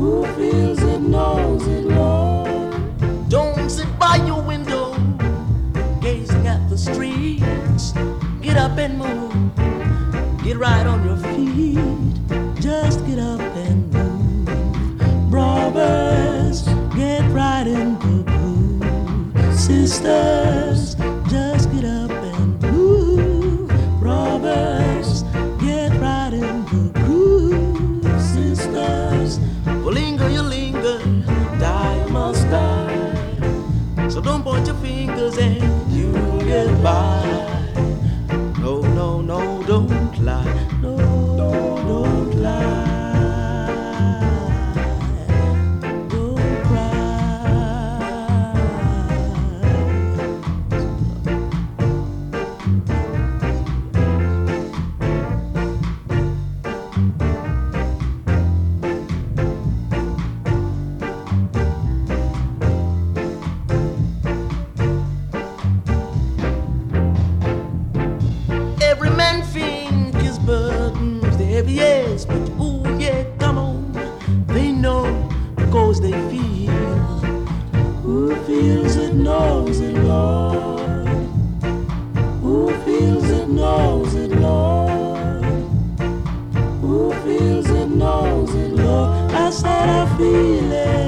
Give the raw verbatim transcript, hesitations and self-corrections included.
Who feels it knows it, Lord. Don't sit by your window gazing at the streets. Get up and move. Get right on your feet. Just get up and move. Brothers, get right in the groove. Sisters, just get up and move. Brothers, get right in the groove. Sisters, well, linger, you linger. Die, you must die. So don't point your fingers and you'll get by. No, no, no, don't lie. No, no, don't lie. Don't cry. Every man think his burdens the heaviest, but ooh yeah, come on, they know because they feel. Who feels it knows it, Lord. Who feels it knows it, Lord. Who feels it knows it, Lord. I said I feel it.